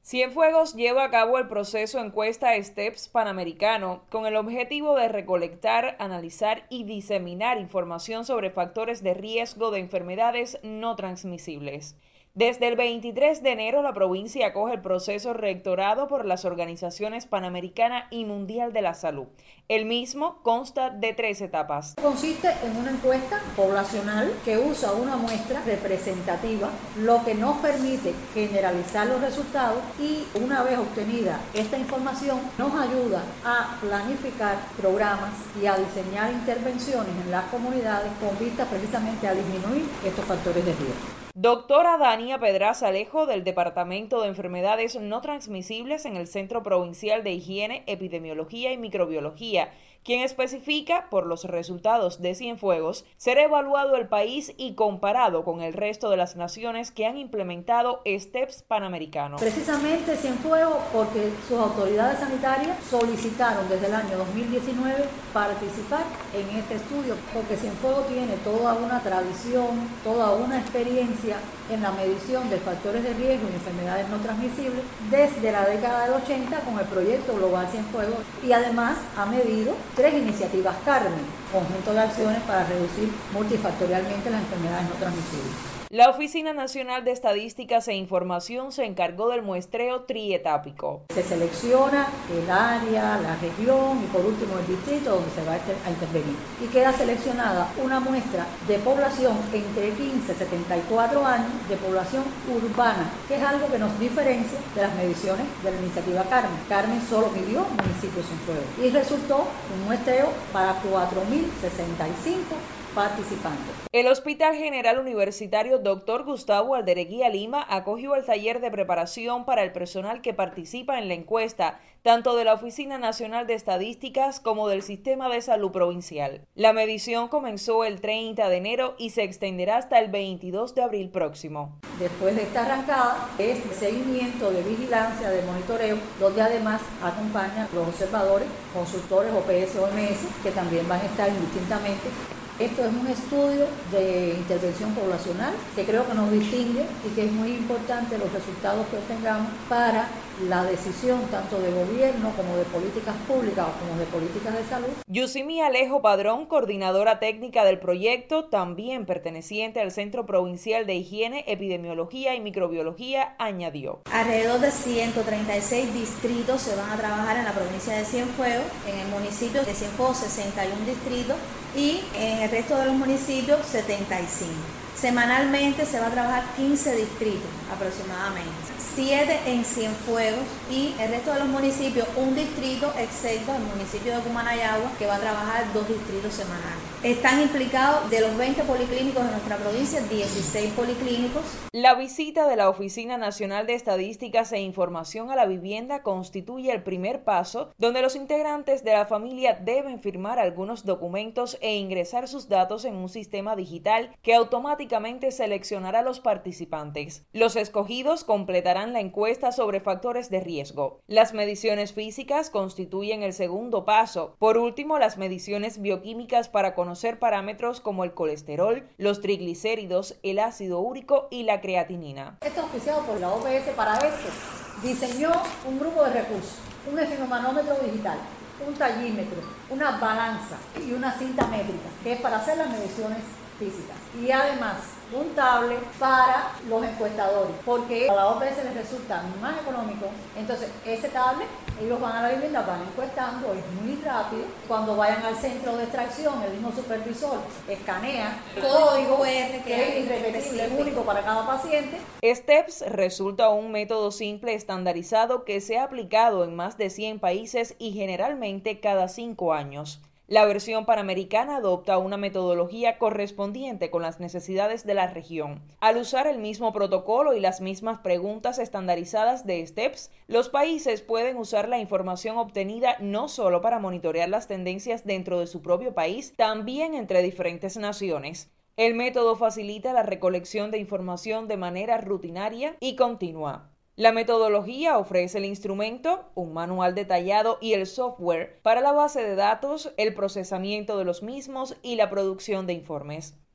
Cienfuegos lleva a cabo el proceso encuesta STEPS Panamericano con el objetivo de recolectar, analizar y diseminar información sobre factores de riesgo de enfermedades no transmisibles. Desde el 23 de enero, la provincia acoge el proceso rectorado por las organizaciones Panamericana y Mundial de la Salud. El mismo consta de 3 etapas. Consiste en una encuesta poblacional que usa una muestra representativa, lo que nos permite generalizar los resultados y, una vez obtenida esta información, nos ayuda a planificar programas y a diseñar intervenciones en las comunidades con vista precisamente a disminuir estos factores de riesgo. Doctora Dania Pedraza Alejo, del Departamento de Enfermedades No Transmisibles en el Centro Provincial de Higiene, Epidemiología y Microbiología, quien especifica, por los resultados de Cienfuegos, será evaluado el país y comparado con el resto de las naciones que han implementado STEPS Panamericano. Precisamente Cienfuegos, porque sus autoridades sanitarias solicitaron desde el año 2019 participar en este estudio, porque Cienfuegos tiene toda una tradición, toda una experiencia en la medición de factores de riesgo y enfermedades no transmisibles desde la década del 80 con el proyecto Global Cienfuegos, y además ha medido 3 iniciativas Carmen, conjunto de acciones para reducir multifactorialmente las enfermedades no transmisibles. La Oficina Nacional de Estadísticas e Información se encargó del muestreo trietápico. Se selecciona el área, la región y por último el distrito donde se va a intervenir. Y queda seleccionada una muestra de población entre 15 y 74 años, de población urbana, que es algo que nos diferencia de las mediciones de la iniciativa Carmen. Carmen solo midió municipios Cienfuegos y resultó un muestreo para 4.065 participantes. El Hospital General Universitario Dr. Gustavo Aldereguía Lima acogió el taller de preparación para el personal que participa en la encuesta, tanto de la Oficina Nacional de Estadísticas como del Sistema de Salud Provincial. La medición comenzó el 30 de enero y se extenderá hasta el 22 de abril próximo. Después de esta arrancada es el seguimiento de vigilancia, de monitoreo, donde además acompañan los observadores, consultores OPS o OMS, que también van a estar indistintamente. Esto es un estudio de intervención poblacional que creo que nos distingue y que es muy importante los resultados que obtengamos para la decisión tanto de gobierno como de políticas públicas o como de políticas de salud. Yusimi Alejo Padrón, coordinadora técnica del proyecto, también perteneciente al Centro Provincial de Higiene, Epidemiología y Microbiología, añadió: Alrededor de 136 distritos se van a trabajar en la provincia de Cienfuegos, en el municipio de Cienfuegos 61 distritos y en el resto de los municipios 75. Semanalmente se va a trabajar 15 distritos aproximadamente, 7 en Cienfuegos y el resto de los municipios un distrito, excepto el municipio de Cumanayagua, que va a trabajar 2 distritos semanales. Están implicados de los 20 policlínicos de nuestra provincia, 16 policlínicos. La visita de la Oficina Nacional de Estadísticas e Información a la vivienda constituye el primer paso, donde los integrantes de la familia deben firmar algunos documentos e ingresar sus datos en un sistema digital que automáticamente seleccionará a los participantes. Los escogidos completarán la encuesta sobre factores de riesgo. Las mediciones físicas constituyen el segundo paso. Por último, las mediciones bioquímicas para conocer parámetros como el colesterol, los triglicéridos, el ácido úrico y la creatinina. Esto es auspiciado por la OPS. Para esto diseñó un grupo de recursos, un esfenomanómetro digital, un tallímetro, una balanza y una cinta métrica, que es para hacer las mediciones físicas. Y además un tablet para los encuestadores, porque a la OPS les resulta más económico. Entonces ese tablet, ellos van a la vivienda, van encuestando, es muy rápido. Cuando vayan al centro de extracción, el mismo supervisor escanea el código QR, que es irrepetible, es único para cada paciente. STEPS resulta un método simple estandarizado que se ha aplicado en más de 100 países y generalmente cada 5 años. La versión panamericana adopta una metodología correspondiente con las necesidades de la región. Al usar el mismo protocolo y las mismas preguntas estandarizadas de STEPS, los países pueden usar la información obtenida no solo para monitorear las tendencias dentro de su propio país, también entre diferentes naciones. El método facilita la recolección de información de manera rutinaria y continua. La metodología ofrece el instrumento, un manual detallado y el software para la base de datos, el procesamiento de los mismos y la producción de informes.